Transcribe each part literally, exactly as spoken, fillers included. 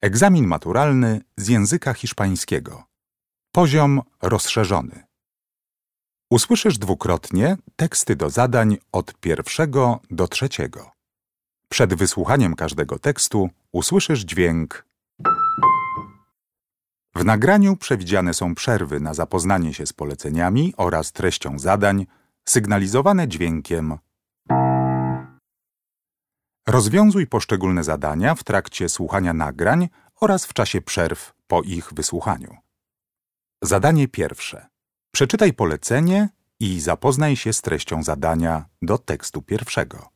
Egzamin maturalny z języka hiszpańskiego. Poziom rozszerzony. Usłyszysz dwukrotnie teksty do zadań od pierwszego do trzeciego. Przed wysłuchaniem każdego tekstu usłyszysz dźwięk. W nagraniu przewidziane są przerwy na zapoznanie się z poleceniami oraz treścią zadań, sygnalizowane dźwiękiem. Rozwiązuj poszczególne zadania w trakcie słuchania nagrań oraz w czasie przerw po ich wysłuchaniu. Zadanie pierwsze. Przeczytaj polecenie i zapoznaj się z treścią zadania do tekstu pierwszego.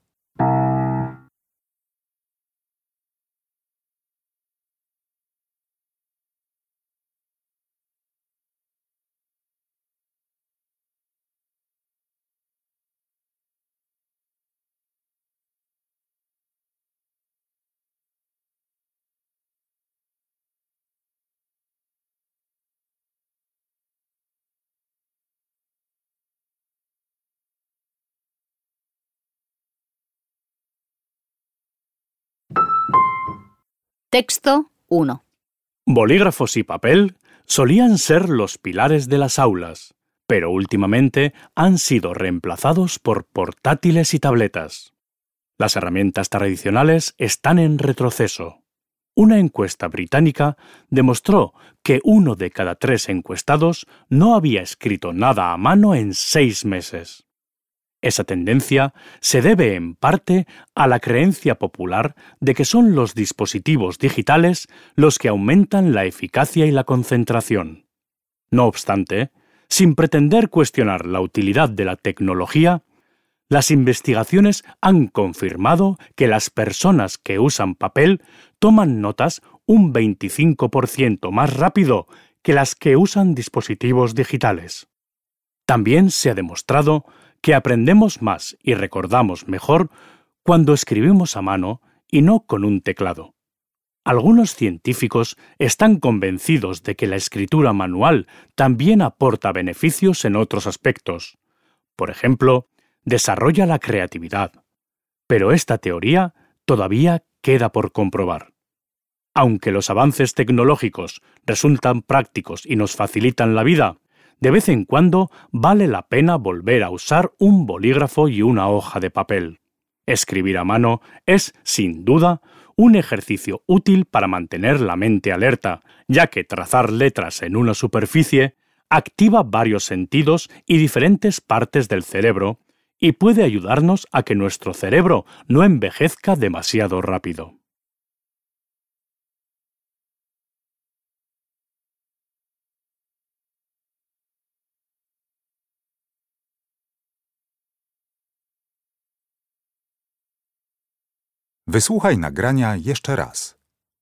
Texto uno. Bolígrafos y papel solían ser los pilares de las aulas, pero últimamente han sido reemplazados por portátiles y tabletas. Las herramientas tradicionales están en retroceso. Una encuesta británica demostró que uno de cada tres encuestados no había escrito nada a mano en seis meses. Esa tendencia se debe en parte a la creencia popular de que son los dispositivos digitales los que aumentan la eficacia y la concentración. No obstante, sin pretender cuestionar la utilidad de la tecnología, las investigaciones han confirmado que las personas que usan papel toman notas un veinticinco por ciento más rápido que las que usan dispositivos digitales. También se ha demostrado que aprendemos más y recordamos mejor cuando escribimos a mano y no con un teclado. Algunos científicos están convencidos de que la escritura manual también aporta beneficios en otros aspectos. Por ejemplo, desarrolla la creatividad. Pero esta teoría todavía queda por comprobar. Aunque los avances tecnológicos resultan prácticos y nos facilitan la vida, de vez en cuando vale la pena volver a usar un bolígrafo y una hoja de papel. Escribir a mano es, sin duda, un ejercicio útil para mantener la mente alerta, ya que trazar letras en una superficie activa varios sentidos y diferentes partes del cerebro y puede ayudarnos a que nuestro cerebro no envejezca demasiado rápido. Wysłuchaj nagrania jeszcze raz.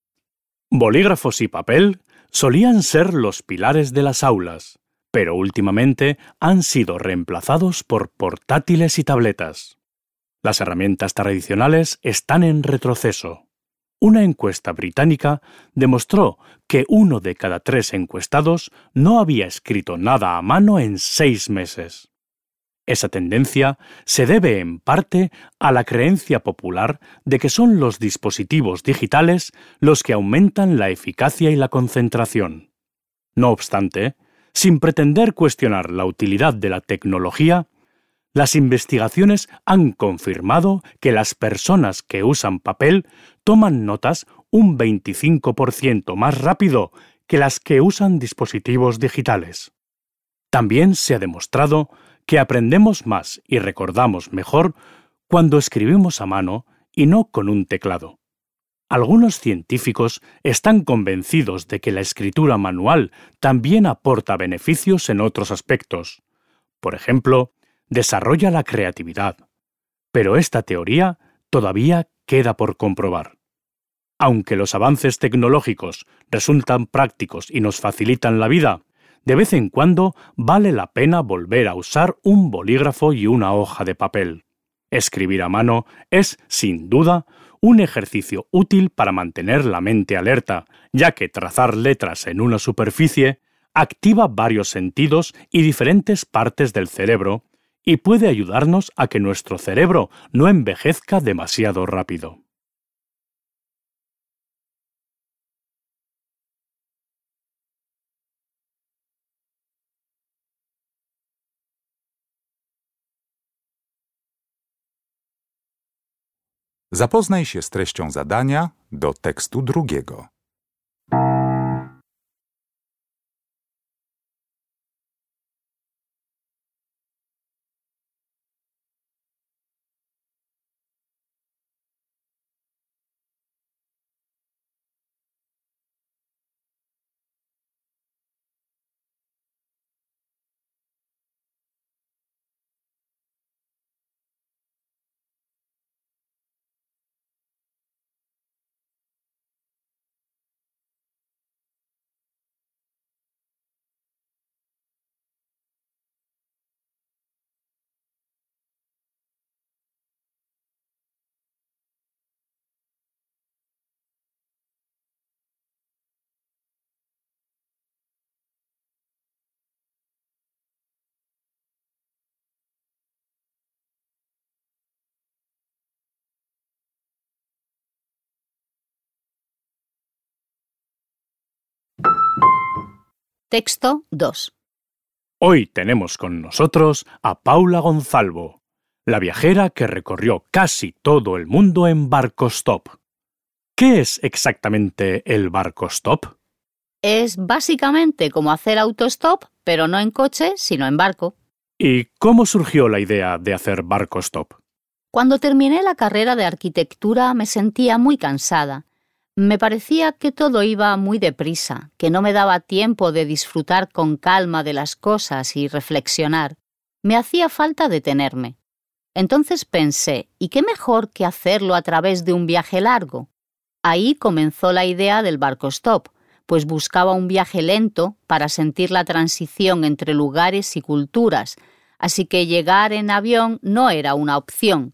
Bolígrafos y papel solían ser los pilares de las aulas, pero últimamente han sido reemplazados por portátiles y tabletas. Las herramientas tradicionales están en retroceso. Una encuesta británica demostró que uno de cada tres encuestados no había escrito nada a mano en seis meses. Esa tendencia se debe en parte a la creencia popular de que son los dispositivos digitales los que aumentan la eficacia y la concentración. No obstante, sin pretender cuestionar la utilidad de la tecnología, las investigaciones han confirmado que las personas que usan papel toman notas un veinticinco por ciento más rápido que las que usan dispositivos digitales. También se ha demostrado que aprendemos más y recordamos mejor cuando escribimos a mano y no con un teclado. Algunos científicos están convencidos de que la escritura manual también aporta beneficios en otros aspectos. Por ejemplo, desarrolla la creatividad. Pero esta teoría todavía queda por comprobar. Aunque los avances tecnológicos resultan prácticos y nos facilitan la vida, de vez en cuando vale la pena volver a usar un bolígrafo y una hoja de papel. Escribir a mano es, sin duda, un ejercicio útil para mantener la mente alerta, ya que trazar letras en una superficie activa varios sentidos y diferentes partes del cerebro y puede ayudarnos a que nuestro cerebro no envejezca demasiado rápido. Zapoznaj się z treścią zadania do tekstu drugiego. Texto dos. Hoy tenemos con nosotros a Paula Gonzalvo, la viajera que recorrió casi todo el mundo en barco-stop. ¿Qué es exactamente el barco-stop? Es básicamente como hacer autostop, pero no en coche, sino en barco. ¿Y cómo surgió la idea de hacer barco-stop? Cuando terminé la carrera de arquitectura me sentía muy cansada. Me parecía que todo iba muy deprisa, que no me daba tiempo de disfrutar con calma de las cosas y reflexionar. Me hacía falta detenerme. Entonces pensé, ¿y qué mejor que hacerlo a través de un viaje largo? Ahí comenzó la idea del barco-stop, pues buscaba un viaje lento para sentir la transición entre lugares y culturas, así que llegar en avión no era una opción.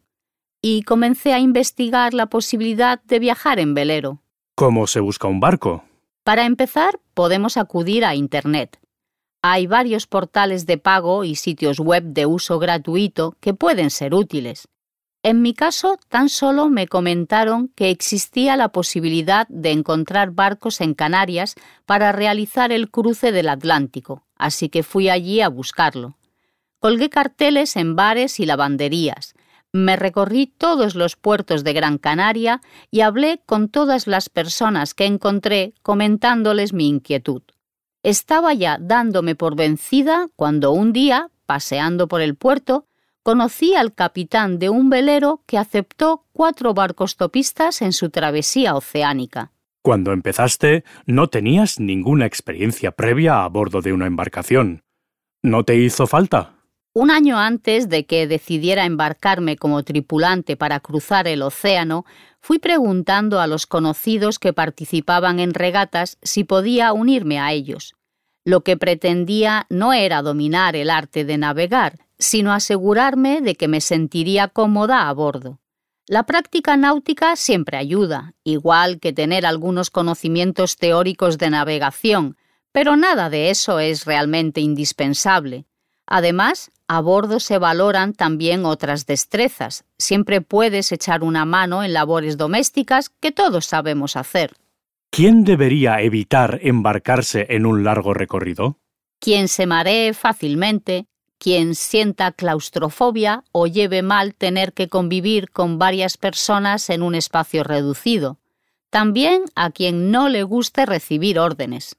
Y comencé a investigar la posibilidad de viajar en velero. ¿Cómo se busca un barco? Para empezar, podemos acudir a Internet. Hay varios portales de pago y sitios web de uso gratuito que pueden ser útiles. En mi caso, tan solo me comentaron que existía la posibilidad de encontrar barcos en Canarias para realizar el cruce del Atlántico, así que fui allí a buscarlo. Colgué carteles en bares y lavanderías. Me recorrí todos los puertos de Gran Canaria y hablé con todas las personas que encontré comentándoles mi inquietud. Estaba ya dándome por vencida cuando un día, paseando por el puerto, conocí al capitán de un velero que aceptó cuatro barcostopistas en su travesía oceánica. Cuando empezaste, no tenías ninguna experiencia previa a bordo de una embarcación. ¿No te hizo falta? Un año antes de que decidiera embarcarme como tripulante para cruzar el océano, fui preguntando a los conocidos que participaban en regatas si podía unirme a ellos. Lo que pretendía no era dominar el arte de navegar, sino asegurarme de que me sentiría cómoda a bordo. La práctica náutica siempre ayuda, igual que tener algunos conocimientos teóricos de navegación, pero nada de eso es realmente indispensable. Además, a bordo se valoran también otras destrezas. Siempre puedes echar una mano en labores domésticas que todos sabemos hacer. ¿Quién debería evitar embarcarse en un largo recorrido? Quien se maree fácilmente, quien sienta claustrofobia o lleve mal tener que convivir con varias personas en un espacio reducido. También a quien no le guste recibir órdenes.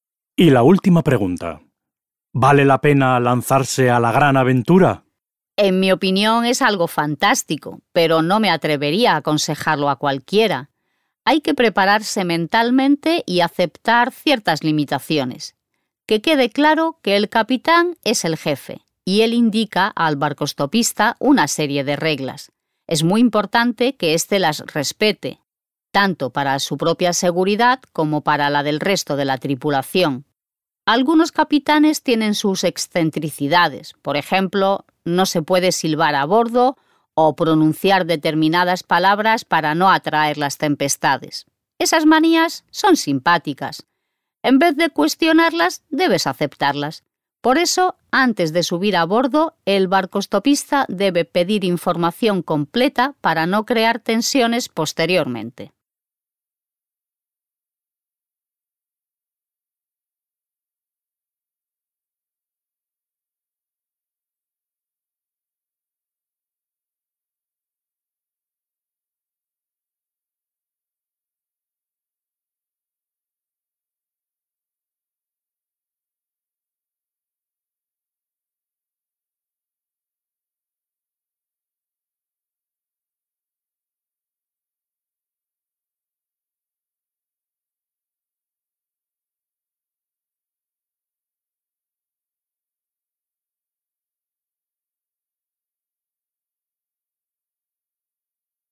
Y la última pregunta. ¿Vale la pena lanzarse a la gran aventura? En mi opinión es algo fantástico, pero no me atrevería a aconsejarlo a cualquiera. Hay que prepararse mentalmente y aceptar ciertas limitaciones. Que quede claro que el capitán es el jefe y él indica al barcostopista una serie de reglas. Es muy importante que éste las respete, tanto para su propia seguridad como para la del resto de la tripulación. Algunos capitanes tienen sus excentricidades. Por ejemplo, no se puede silbar a bordo o pronunciar determinadas palabras para no atraer las tempestades. Esas manías son simpáticas. En vez de cuestionarlas, debes aceptarlas. Por eso, antes de subir a bordo, el barcostopista debe pedir información completa para no crear tensiones posteriormente.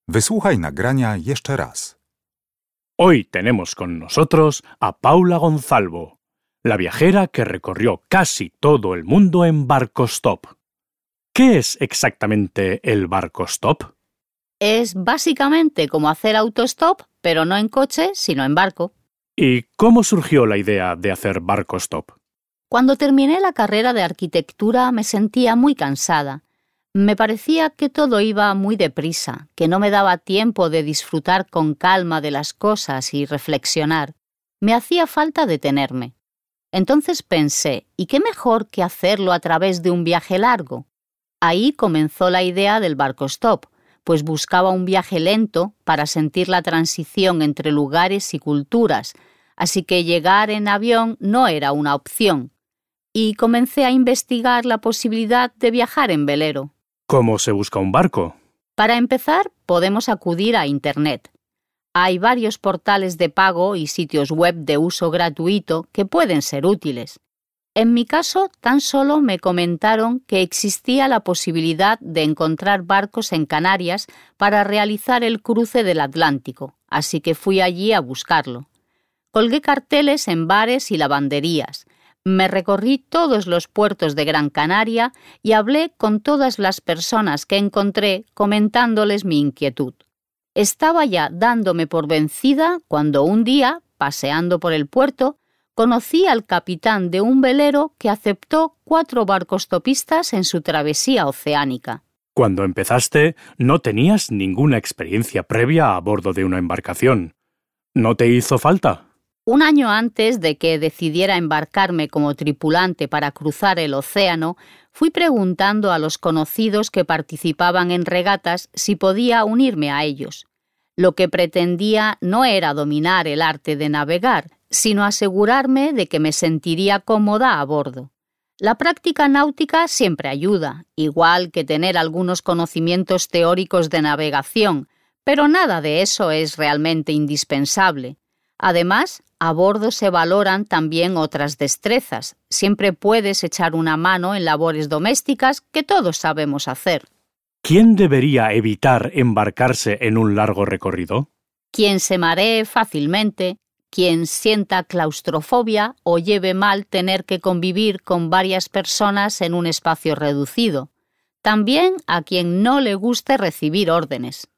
Wysłuchaj nagrania jeszcze raz. Hoy tenemos con nosotros a Paula Gonzalvo, la viajera que recorrió casi todo el mundo en barco-stop. ¿Qué es exactamente el barco-stop? Es básicamente como hacer autostop, pero no en coche, sino en barco. ¿Y cómo surgió la idea de hacer barco-stop? Cuando terminé la carrera de arquitectura me sentía muy cansada. Me parecía que todo iba muy deprisa, que no me daba tiempo de disfrutar con calma de las cosas y reflexionar. Me hacía falta detenerme. Entonces pensé, ¿y qué mejor que hacerlo a través de un viaje largo? Ahí comenzó la idea del barco-stop, pues buscaba un viaje lento para sentir la transición entre lugares y culturas, así que llegar en avión no era una opción. Y comencé a investigar la posibilidad de viajar en velero. ¿Cómo se busca un barco? Para empezar, podemos acudir a Internet. Hay varios portales de pago y sitios web de uso gratuito que pueden ser útiles. En mi caso, tan solo me comentaron que existía la posibilidad de encontrar barcos en Canarias para realizar el cruce del Atlántico, así que fui allí a buscarlo. Colgué carteles en bares y lavanderías. Me recorrí todos los puertos de Gran Canaria y hablé con todas las personas que encontré comentándoles mi inquietud. Estaba ya dándome por vencida cuando un día, paseando por el puerto, conocí al capitán de un velero que aceptó cuatro barcostopistas en su travesía oceánica. Cuando empezaste, no tenías ninguna experiencia previa a bordo de una embarcación. ¿No te hizo falta? Un año antes de que decidiera embarcarme como tripulante para cruzar el océano, fui preguntando a los conocidos que participaban en regatas si podía unirme a ellos. Lo que pretendía no era dominar el arte de navegar, sino asegurarme de que me sentiría cómoda a bordo. La práctica náutica siempre ayuda, igual que tener algunos conocimientos teóricos de navegación, pero nada de eso es realmente indispensable. Además, a bordo se valoran también otras destrezas. Siempre puedes echar una mano en labores domésticas que todos sabemos hacer. ¿Quién debería evitar embarcarse en un largo recorrido? Quien se maree fácilmente, quien sienta claustrofobia o lleve mal tener que convivir con varias personas en un espacio reducido. También a quien no le guste recibir órdenes.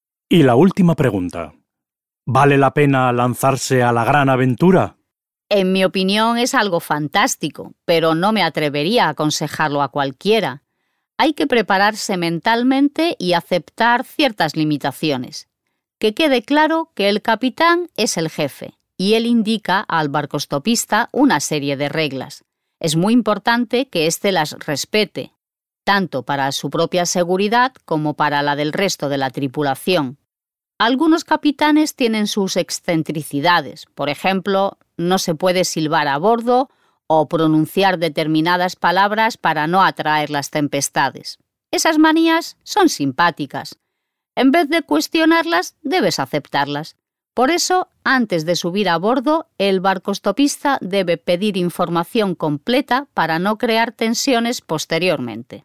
Y la última pregunta. ¿Vale la pena lanzarse a la gran aventura? En mi opinión es algo fantástico, pero no me atrevería a aconsejarlo a cualquiera. Hay que prepararse mentalmente y aceptar ciertas limitaciones. Que quede claro que el capitán es el jefe y él indica al barcostopista una serie de reglas. Es muy importante que éste las respete, tanto para su propia seguridad como para la del resto de la tripulación. Algunos capitanes tienen sus excentricidades. Por ejemplo, no se puede silbar a bordo o pronunciar determinadas palabras para no atraer las tempestades. Esas manías son simpáticas. En vez de cuestionarlas, debes aceptarlas. Por eso, antes de subir a bordo, el barcostopista debe pedir información completa para no crear tensiones posteriormente.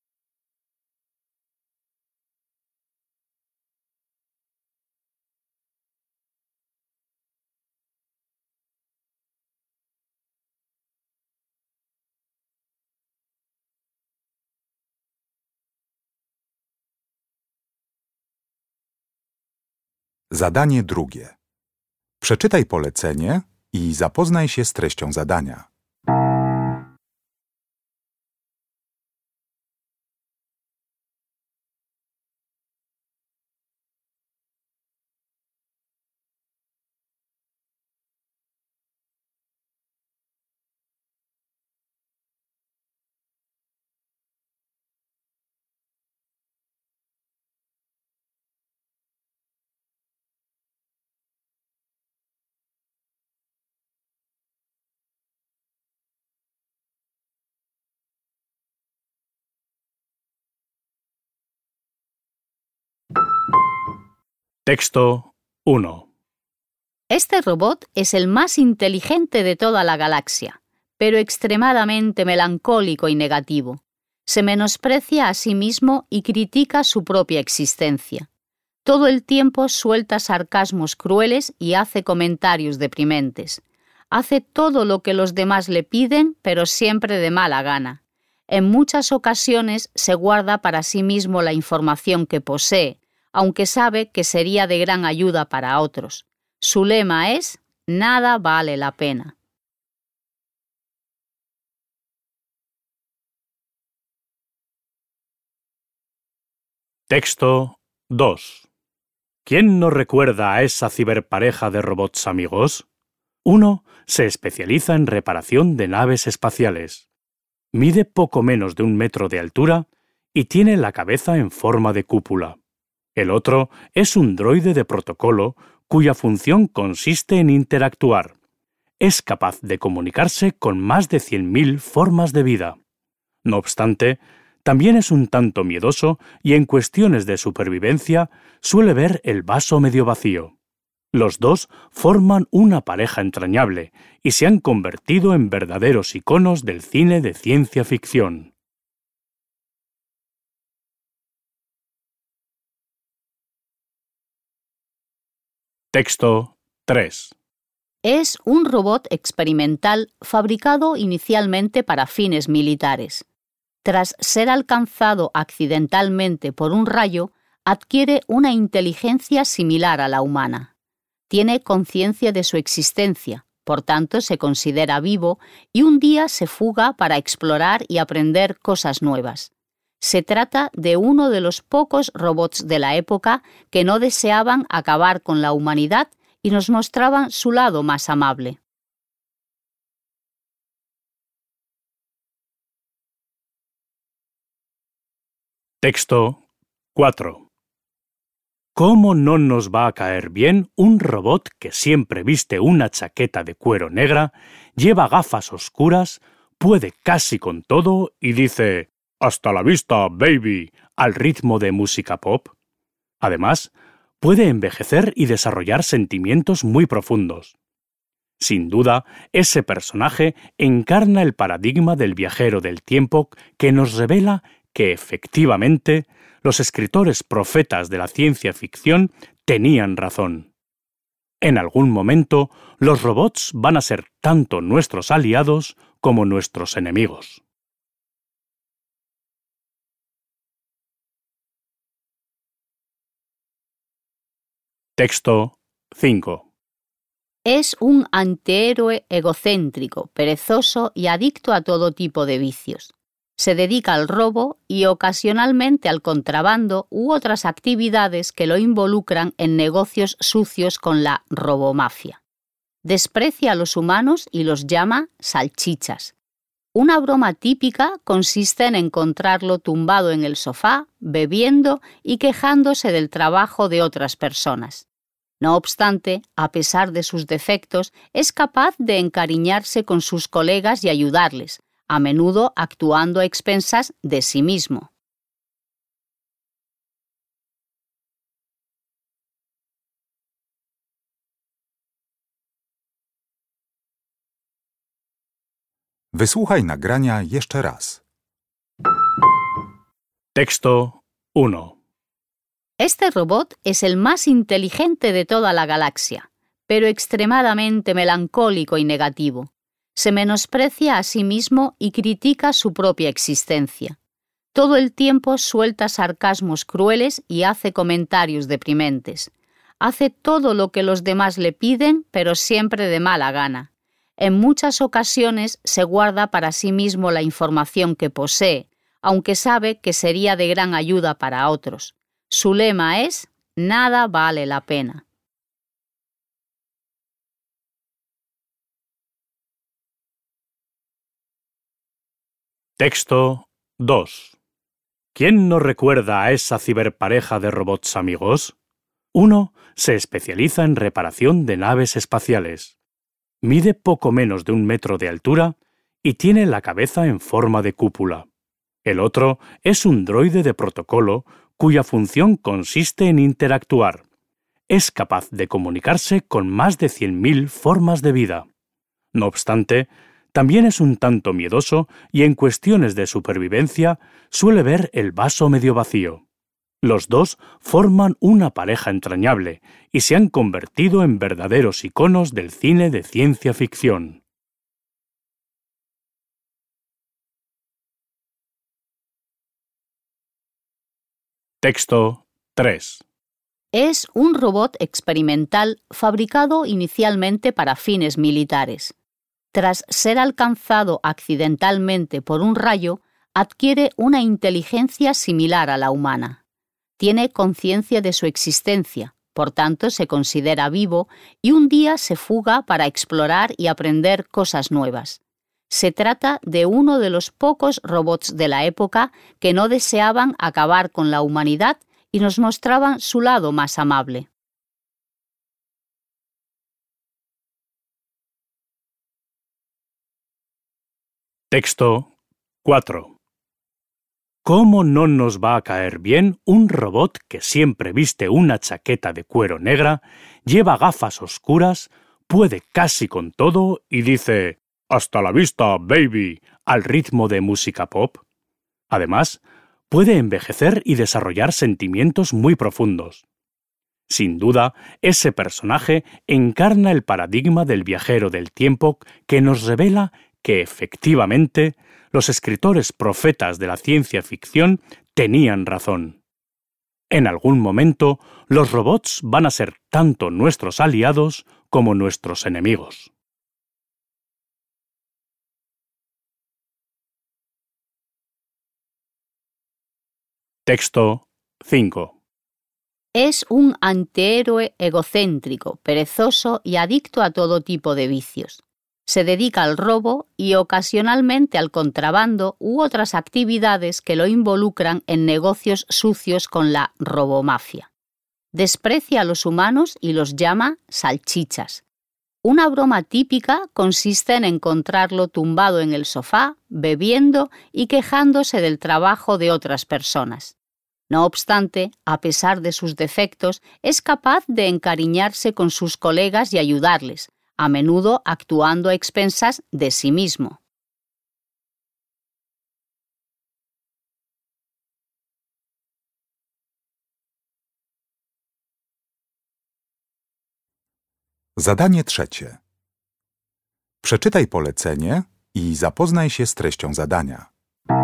Zadanie drugie. Przeczytaj polecenie i zapoznaj się z treścią zadania. Texto uno. Este robot es el más inteligente de toda la galaxia, pero extremadamente melancólico y negativo. Se menosprecia a sí mismo y critica su propia existencia. Todo el tiempo suelta sarcasmos crueles y hace comentarios deprimentes. Hace todo lo que los demás le piden, pero siempre de mala gana. En muchas ocasiones se guarda para sí mismo la información que posee, aunque sabe que sería de gran ayuda para otros. Su lema es: nada vale la pena. Texto dos. ¿Quién no recuerda a esa ciberpareja de robots amigos? Uno se especializa en reparación de naves espaciales. Mide poco menos de un metro de altura y tiene la cabeza en forma de cúpula. El otro es un droide de protocolo cuya función consiste en interactuar. Es capaz de comunicarse con más de cien mil formas de vida. No obstante, también es un tanto miedoso y en cuestiones de supervivencia suele ver el vaso medio vacío. Los dos forman una pareja entrañable y se han convertido en verdaderos iconos del cine de ciencia ficción. Texto tres. Es un robot experimental fabricado inicialmente para fines militares. Tras ser alcanzado accidentalmente por un rayo, adquiere una inteligencia similar a la humana. Tiene conciencia de su existencia, por tanto se considera vivo y un día se fuga para explorar y aprender cosas nuevas. Se trata de uno de los pocos robots de la época que no deseaban acabar con la humanidad y nos mostraban su lado más amable. Texto cuatro. ¿Cómo no nos va a caer bien un robot que siempre viste una chaqueta de cuero negra, lleva gafas oscuras, puede casi con todo y dice «Hasta la vista, baby!» al ritmo de música pop? Además, puede envejecer y desarrollar sentimientos muy profundos. Sin duda, ese personaje encarna el paradigma del viajero del tiempo que nos revela que efectivamente los escritores profetas de la ciencia ficción tenían razón. En algún momento, los robots van a ser tanto nuestros aliados como nuestros enemigos. Texto cinco. Es un antihéroe egocéntrico, perezoso y adicto a todo tipo de vicios. Se dedica al robo y ocasionalmente al contrabando u otras actividades que lo involucran en negocios sucios con la robomafia. Desprecia a los humanos y los llama salchichas. Una broma típica consiste en encontrarlo tumbado en el sofá, bebiendo y quejándose del trabajo de otras personas. No obstante, a pesar de sus defectos, es capaz de encariñarse con sus colegas y ayudarles, a menudo actuando a expensas de sí mismo. Wysłuchaj nagrania jeszcze raz. Texto uno. Este robot es el más inteligente de toda la galaxia, pero extremadamente melancólico y negativo. Se menosprecia a sí mismo y critica su propia existencia. Todo el tiempo suelta sarcasmos crueles y hace comentarios deprimentes. Hace todo lo que los demás le piden, pero siempre de mala gana. En muchas ocasiones se guarda para sí mismo la información que posee, aunque sabe que sería de gran ayuda para otros. Su lema es: nada vale la pena. Texto dos. ¿Quién no recuerda a esa ciberpareja de robots amigos? Uno se especializa en reparación de naves espaciales. Mide poco menos de un metro de altura y tiene la cabeza en forma de cúpula. El otro es un droide de protocolo cuya función consiste en interactuar. Es capaz de comunicarse con más de cien mil formas de vida. No obstante, también es un tanto miedoso y en cuestiones de supervivencia suele ver el vaso medio vacío. Los dos forman una pareja entrañable y se han convertido en verdaderos iconos del cine de ciencia ficción. Texto tres. Es un robot experimental fabricado inicialmente para fines militares. Tras ser alcanzado accidentalmente por un rayo, adquiere una inteligencia similar a la humana. Tiene conciencia de su existencia, por tanto se considera vivo y un día se fuga para explorar y aprender cosas nuevas. Se trata de uno de los pocos robots de la época que no deseaban acabar con la humanidad y nos mostraban su lado más amable. Texto cuatro. ¿Cómo no nos va a caer bien un robot que siempre viste una chaqueta de cuero negra, lleva gafas oscuras, puede casi con todo y dice «Hasta la vista, baby!» al ritmo de música pop? Además, puede envejecer y desarrollar sentimientos muy profundos. Sin duda, ese personaje encarna el paradigma del viajero del tiempo que nos revela que, efectivamente, los escritores profetas de la ciencia ficción tenían razón. En algún momento, los robots van a ser tanto nuestros aliados como nuestros enemigos. Texto cinco. Es un antihéroe egocéntrico, perezoso y adicto a todo tipo de vicios. Se dedica al robo y ocasionalmente al contrabando u otras actividades que lo involucran en negocios sucios con la robomafia. Desprecia a los humanos y los llama salchichas. Una broma típica consiste en encontrarlo tumbado en el sofá, bebiendo y quejándose del trabajo de otras personas. No obstante, a pesar de sus defectos, es capaz de encariñarse con sus colegas y ayudarles, a menudo actuando a expensas de sí mismo. Zadanie trzecie. Przeczytaj polecenie i zapoznaj się z treścią zadania.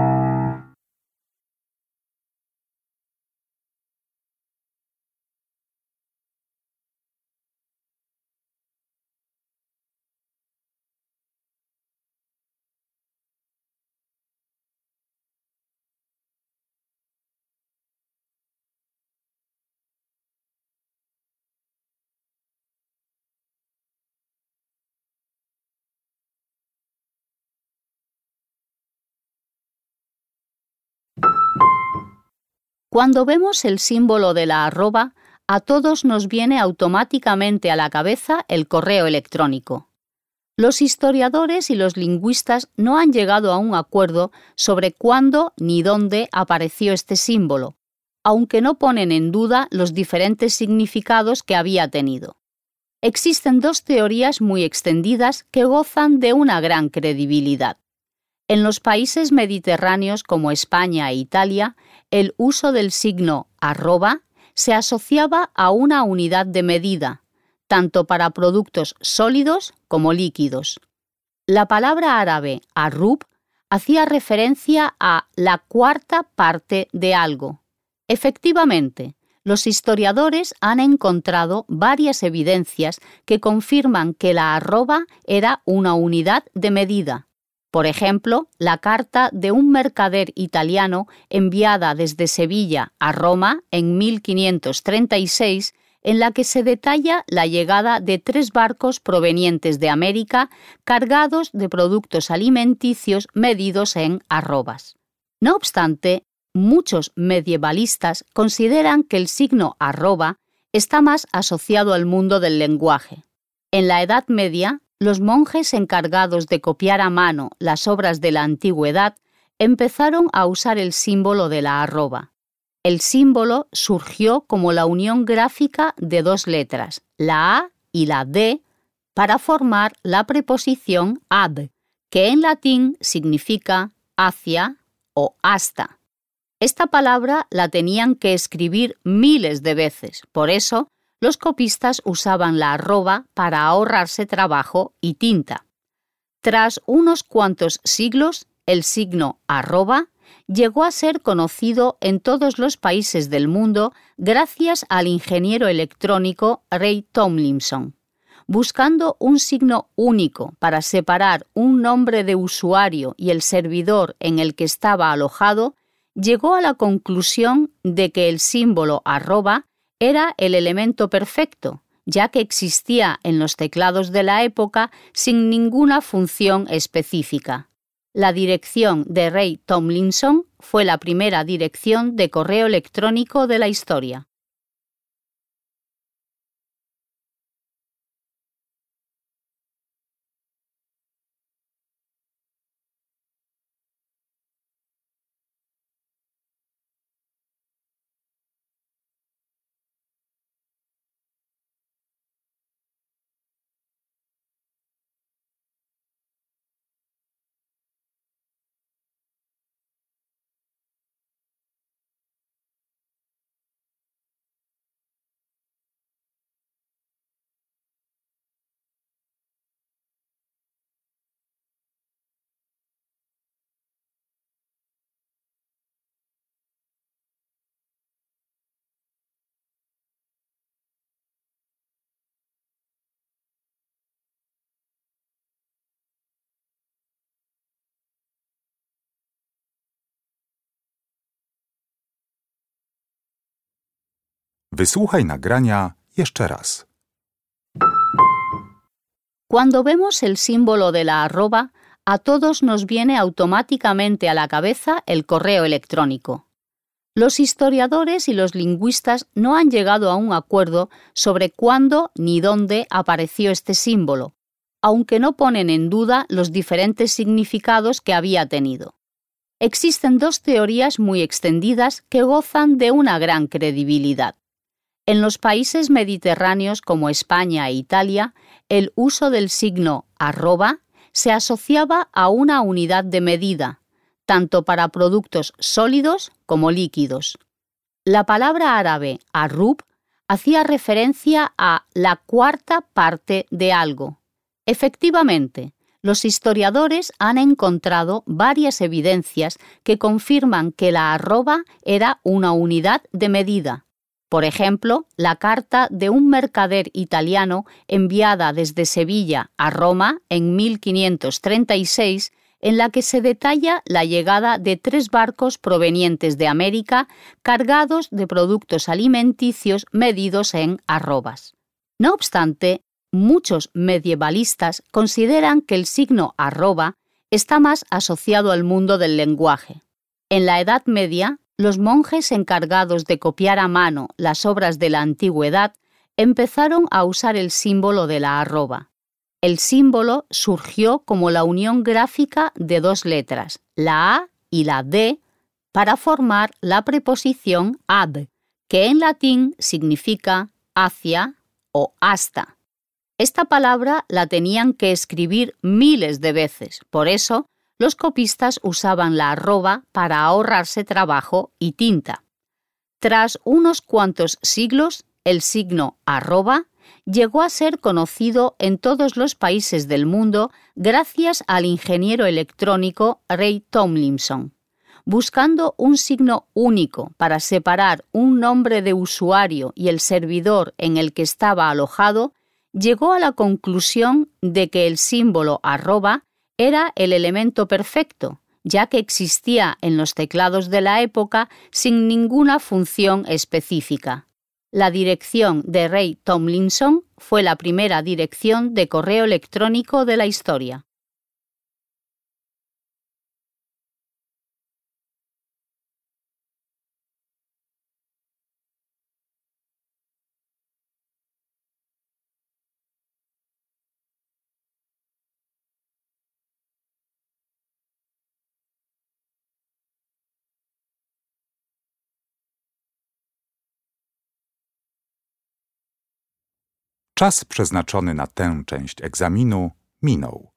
Cuando vemos el símbolo de la arroba, a todos nos viene automáticamente a la cabeza el correo electrónico. Los historiadores y los lingüistas no han llegado a un acuerdo sobre cuándo ni dónde apareció este símbolo, aunque no ponen en duda los diferentes significados que había tenido. Existen dos teorías muy extendidas que gozan de una gran credibilidad. En los países mediterráneos como España e Italia, el uso del signo arroba se asociaba a una unidad de medida, tanto para productos sólidos como líquidos. La palabra árabe arrub hacía referencia a la cuarta parte de algo. Efectivamente, los historiadores han encontrado varias evidencias que confirman que la arroba era una unidad de medida. Por ejemplo, la carta de un mercader italiano enviada desde Sevilla a Roma en mil quinientos treinta y seis, en la que se detalla la llegada de tres barcos provenientes de América cargados de productos alimenticios medidos en arrobas. No obstante, muchos medievalistas consideran que el signo arroba está más asociado al mundo del lenguaje. En la Edad Media, los monjes encargados de copiar a mano las obras de la antigüedad empezaron a usar el símbolo de la arroba. El símbolo surgió como la unión gráfica de dos letras, la A y la D, para formar la preposición ad, que en latín significa hacia o hasta. Esta palabra la tenían que escribir miles de veces, por eso los copistas usaban la arroba para ahorrarse trabajo y tinta. Tras unos cuantos siglos, el signo arroba llegó a ser conocido en todos los países del mundo gracias al ingeniero electrónico Ray Tomlinson. Buscando un signo único para separar un nombre de usuario y el servidor en el que estaba alojado, llegó a la conclusión de que el símbolo arroba era el elemento perfecto, ya que existía en los teclados de la época sin ninguna función específica. La dirección de Ray Tomlinson fue la primera dirección de correo electrónico de la historia. Wysłuchaj nagrania jeszcze raz. Cuando vemos el símbolo de la arroba, a todos nos viene automáticamente a la cabeza el correo electrónico. Los historiadores y los lingüistas no han llegado a un acuerdo sobre cuándo ni dónde apareció este símbolo, aunque no ponen en duda los diferentes significados que había tenido. Existen dos teorías muy extendidas que gozan de una gran credibilidad. En los países mediterráneos como España e Italia, el uso del signo arroba se asociaba a una unidad de medida, tanto para productos sólidos como líquidos. La palabra árabe arrub hacía referencia a la cuarta parte de algo. Efectivamente, los historiadores han encontrado varias evidencias que confirman que la arroba era una unidad de medida. Por ejemplo, la carta de un mercader italiano enviada desde Sevilla a Roma en mil quinientos treinta y seis, en la que se detalla la llegada de tres barcos provenientes de América cargados de productos alimenticios medidos en arrobas. No obstante, muchos medievalistas consideran que el signo arroba está más asociado al mundo del lenguaje. En la Edad Media, los monjes encargados de copiar a mano las obras de la antigüedad empezaron a usar el símbolo de la arroba. El símbolo surgió como la unión gráfica de dos letras, la A y la D, para formar la preposición ad, que en latín significa hacia o hasta. Esta palabra la tenían que escribir miles de veces, por eso los copistas usaban la arroba para ahorrarse trabajo y tinta. Tras unos cuantos siglos, el signo arroba llegó a ser conocido en todos los países del mundo gracias al ingeniero electrónico Ray Tomlinson. Buscando un signo único para separar un nombre de usuario y el servidor en el que estaba alojado, llegó a la conclusión de que el símbolo arroba era el elemento perfecto, ya que existía en los teclados de la época sin ninguna función específica. La dirección de Ray Tomlinson fue la primera dirección de correo electrónico de la historia. Czas przeznaczony na tę część egzaminu minął.